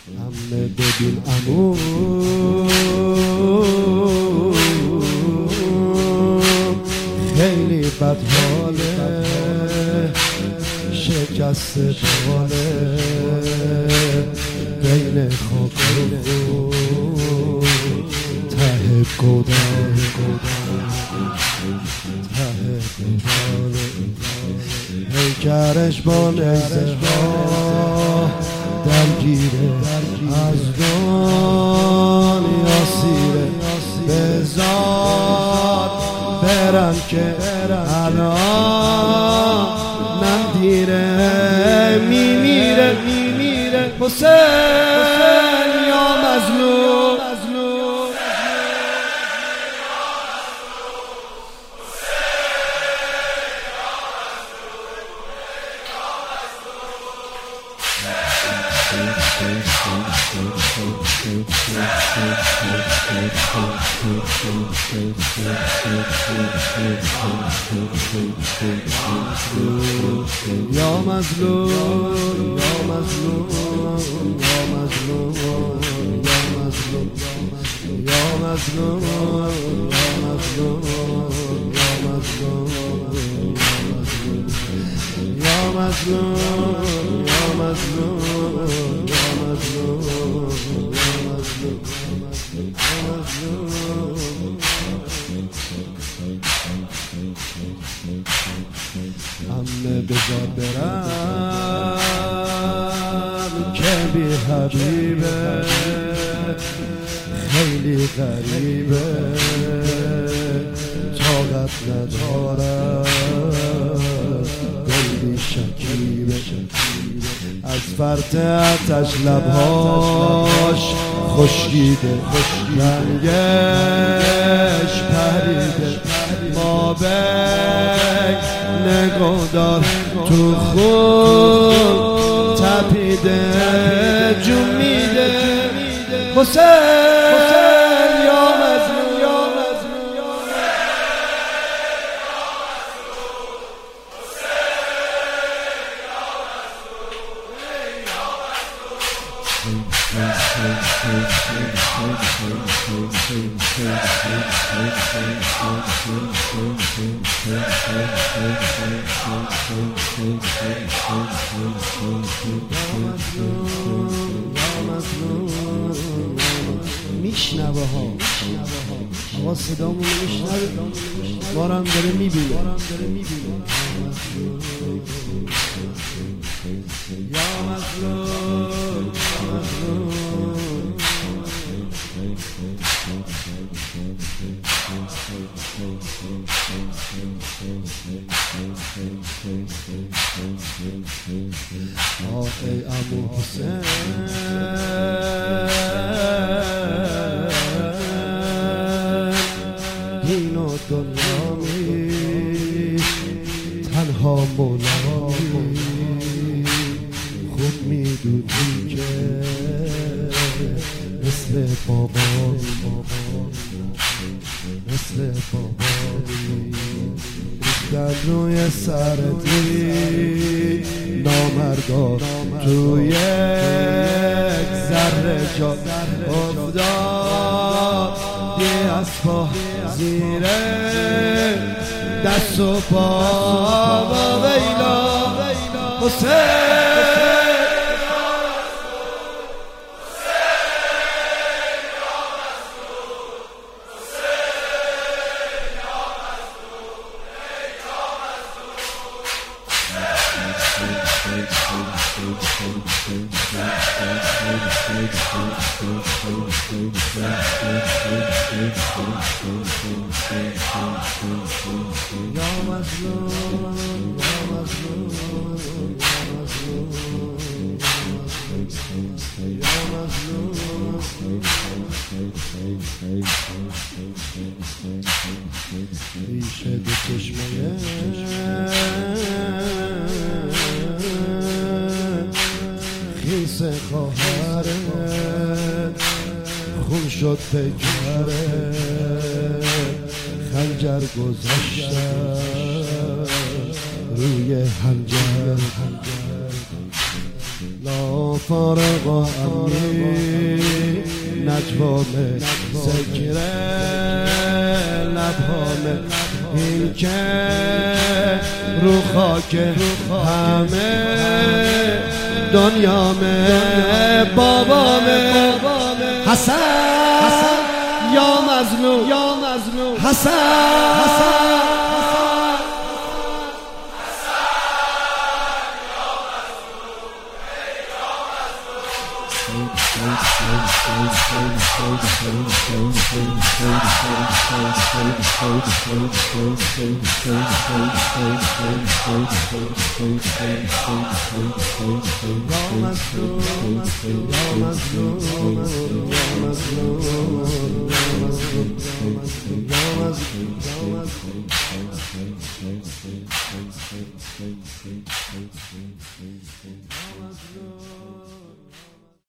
همه ببین عمو خیلی بد حاله، شکست باله بین خاک و ته گودال ته گودال پیکرش با نیزه ها درگیره از دنیا سیره بزار برم که الان من دیره میمیره حسین یا مظلوم یا مظلوم یا مظلوم یا مظلوم یا مظلوم یا مظلوم یا مظلوم یا مظلوم یا مظلوم یا مظلوم یا همه بذار برم که بی حبیبه خیلی غریبه طاقت ندارم قلبی شکیبه از فرط آتش لبهاش خشکیده رنگش پریده ما بک نگاه دار تو خون تپیده جون میده حسین یا مظلوم یا مظلوم میشنوه ها آقا صدامون میشنوه ما رو هم داره میبینه یا مظلوم ای عمو حسین این و دنیا تنها مولامی خوب میدونی که مثل بابایی ریختن روی سرتی نامردا تو یک ذره جا افتاد یه از پا زیره دست و پا و ویلا حسین یا مظلوم یا مظلوم یا مظلوم ریشه دو چشمه خیس خواهرت خون شد پیکره خنجر گذاشتم روی خنجر لا فارغ و امنی نجوامه ذکر لبهامه این که رو خاک همه دنیامه بابامه حسن یا مظلوم حسن